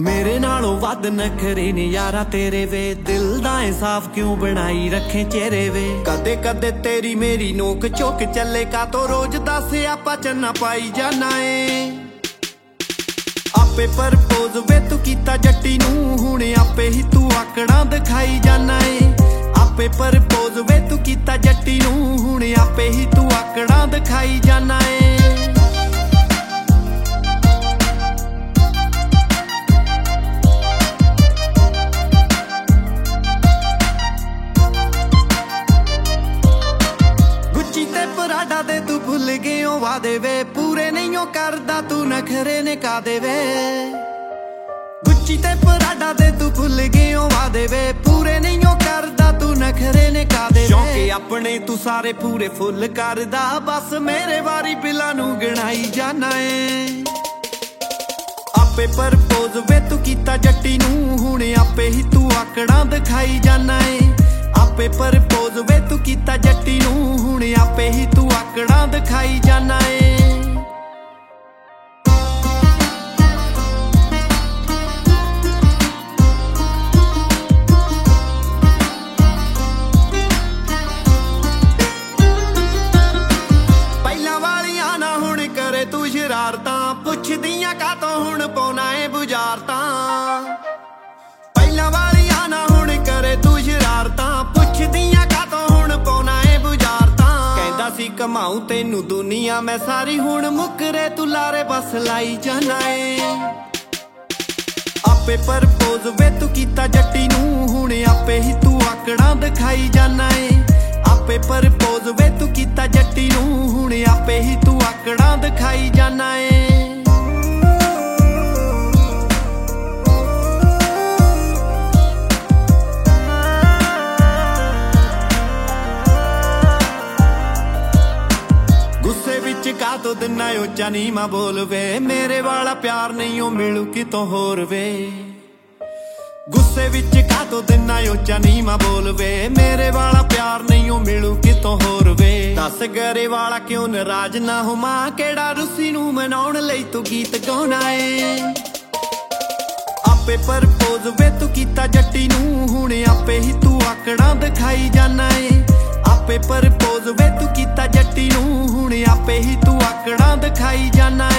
मेरे नालों वध नखरे ने यारा तेरे वे, दिल दा इंसाफ क्यों बनाई रखे चेहरे वे। कदे कदे तेरी मेरी नोक चोक चले का तो रोज दस आपा चन्ना पाई जाना है। आपे परपोज वे तू कीता जट्टी नू, हुणे आपे ही तू आकड़ा दिखाई जाना है। आपे परपोज वे तू कीता जट्टी नू, हुणे आपे ही तू आकड़ा दिखाई जाना है। दे तू भुल गए वादे वे, पूरे नहीं हो करदा तू नखरे ने का दे वे। गुच्ची ते पराडा दे तू भुल गए वादे वे, पूरे नहीं हो करदा तू नखरे ने का दे वे। शौके अपने तू सारे पूरे फुल करदा, बस मेरे वारी बिला नू गणाई जाना है। आपे परपोज वे तू कीता जट्टी नू, हुणे आपे ही तू आकड़ा दिखाई जाना है। आपे परपोज वे तू कीता जट्टी नू, हुणे आपे ही तू आकड़ा दिखाई जाना है। पहला वालियां ना हुण करे तू शरारतां, पुछदियां का तो हुण पौना है बुझारतां। पहला वालियां ना हुण करे तू शरारतां, पुछदियां का तो हुण पौना है बुझारतां। कहंदा सी कमाऊं तेनू दुनिया मैं सारी, हुण मुकरे तू लारे बस लाई जाना है। आपे परपोज वे तू कीता जट्टी नू, हुणे आपे ही तू आकड़ा दिखाई जाना है। आपे परपोज वे तू कीता जट्टी नू, हुणे आपे ही तू आकड़ा दिखाई जाना है। गुस्से विच का तो दिना उच्चा नीमा बोल वे, मेरे वाला प्यार नहीं हो मिलू कितों होर वे। गुस्से विच का तो दिना उच्चा नीमा बोल वे, मेरे वाला प्यार नहीं हो मिलू कितों होर वे। दस गरे वाला क्यों नाराज ना हो मां, केड़ा रुसी नू मनाउण लई तू गीत गाउणा है। आपे परपोज वे तू कीता जट्टी नू, हुणे आपे ही तू आकड़ा दिखाई जाना है। आपे परपोज वे तू कीता जट्टी नू, हुणे आपे ही तू आकड़ा दिखाई जाना